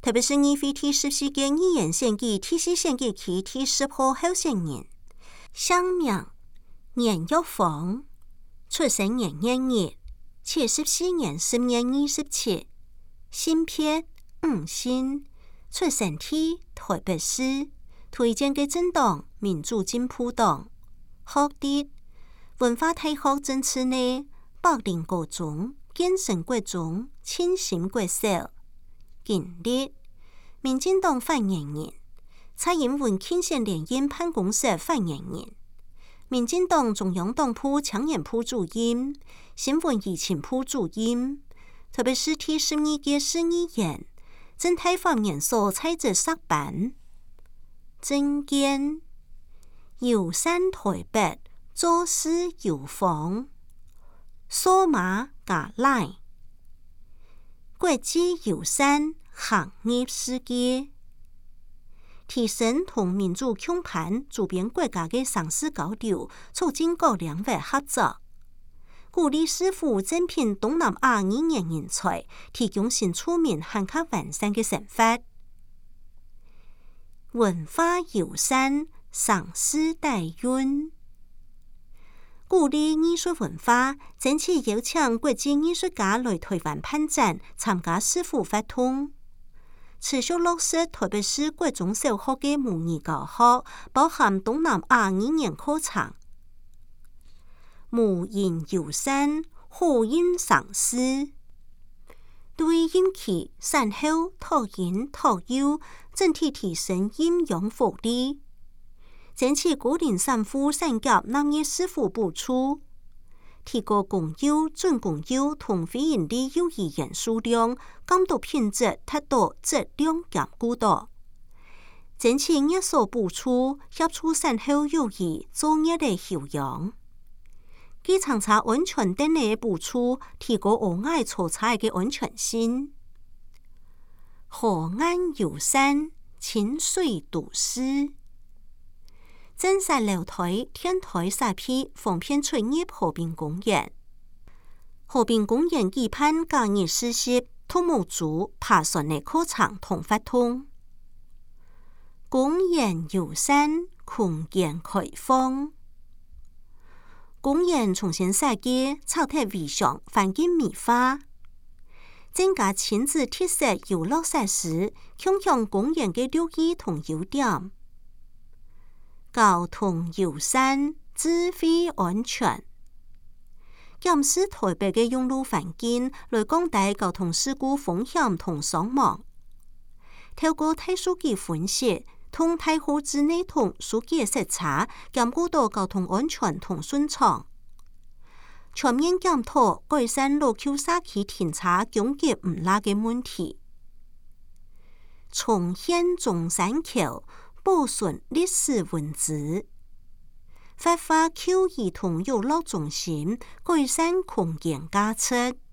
特別是議會第14屆議員選舉第4選舉區第10號候選人，姓名顏玉鳳，出生年1月，74年10月27，性別吳姓，出生地台北市，推薦嘅政黨民主進步黨，學歷文化大學政治系柏林高中、建成國中、清新國小。經歷民進黨發言人、蔡英文競選聯姻辦公室發言人、民進黨中央黨部搶演部主任、新聞疫情部主任，特別是第12屆市議員、政態方面所採擇設辦。政見遊山台北，做事有風，數碼加賴，國際友善行業世界，提升同民主強盤周邊國家的商事交流，促進各領域合作，鼓勵師傅增聘東南亞語言人才，提供新出名hand較完善的生活。文化友善商事代運，鼓勵藝術文化，爭取邀請國際藝術家來台灣辦展，參加師傅活動，持續落實台北市國中小學的母語教學，包含東南亞語言課程。母語友善互音商事，對音期善後托音托幼，整體提升音陽福利，爭取高齡產婦產業農業師傅補助，提高公幼、準公幼同非營利幼兒園數量，監督品質達到質量兼顧度，爭取業所補助，協助產後幼兒作業的休養，機場查安全等嘅補助，提高戶外出差嘅安全性。河岸友善清水都市，真實樓台天台沙批方便出入河濱公園。河濱公園舉辦假日實習、兔毛族爬山的課程同活動。公園友善空間開放，公園重新設計，草地維祥，環境美化，增加親子特色遊樂設施，強強公園嘅綠意同優點。交通友善，智慧安全，檢視台北嘅用路環境，來降低交通事故風險同傷亡。透過大數據分析同大數據內同數據實查，兼顧到交通安全同順暢。全面檢討改善路口社區停車擁擠唔拉嘅問題，重現中山橋，保存歷史文字，發揮舊兒童遊樂中心，改善空間加設。